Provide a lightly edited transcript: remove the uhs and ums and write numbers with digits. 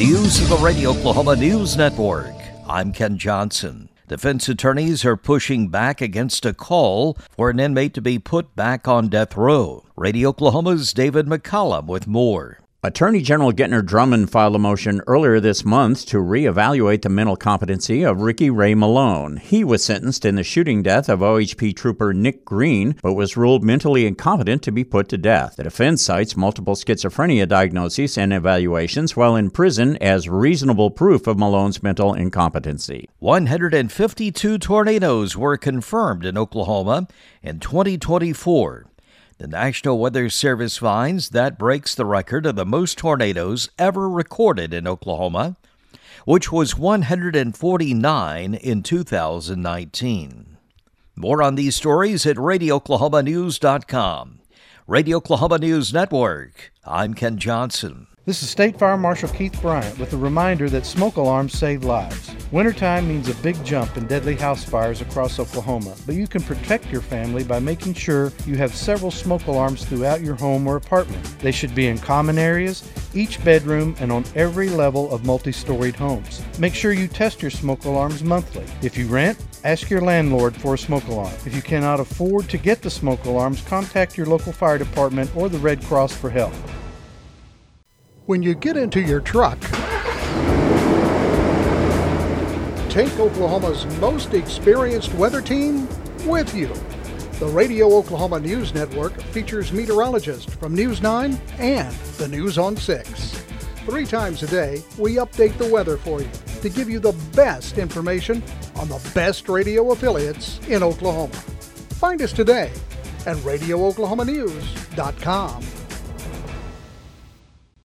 News of the Radio Oklahoma News Network. I'm Ken Johnson. Defense attorneys are pushing back against a call for an inmate to be put back on death row. Radio Oklahoma's David McCollum with more. Attorney General Gentner Drummond filed a motion earlier this month to reevaluate the mental competency of Ricky Ray Malone. He was sentenced in the shooting death of OHP trooper Nick Green, but was ruled mentally incompetent to be put to death. The defense cites multiple schizophrenia diagnoses and evaluations while in prison as reasonable proof of Malone's mental incompetency. 152 tornadoes were confirmed in Oklahoma in 2024. The National Weather Service finds that breaks the record of the most tornadoes ever recorded in Oklahoma, which was 149 in 2019. More on these stories at RadioOklahomaNews.com. Radio Oklahoma News Network. I'm Ken Johnson. This is State Fire Marshal Keith Bryant with a reminder that smoke alarms save lives. Wintertime means a big jump in deadly house fires across Oklahoma, but you can protect your family by making sure you have several smoke alarms throughout your home or apartment. They should be in common areas, each bedroom, and on every level of multi-storied homes. Make sure you test your smoke alarms monthly. If you rent, ask your landlord for a smoke alarm. If you cannot afford to get the smoke alarms, contact your local fire department or the Red Cross for help. When you get into your truck, take Oklahoma's most experienced weather team with you. The Radio Oklahoma News Network features meteorologists from News 9 and the News on 6. 3 times a day, we update the weather for you to give you the best information on the best radio affiliates in Oklahoma. Find us today at RadioOklahomaNews.com.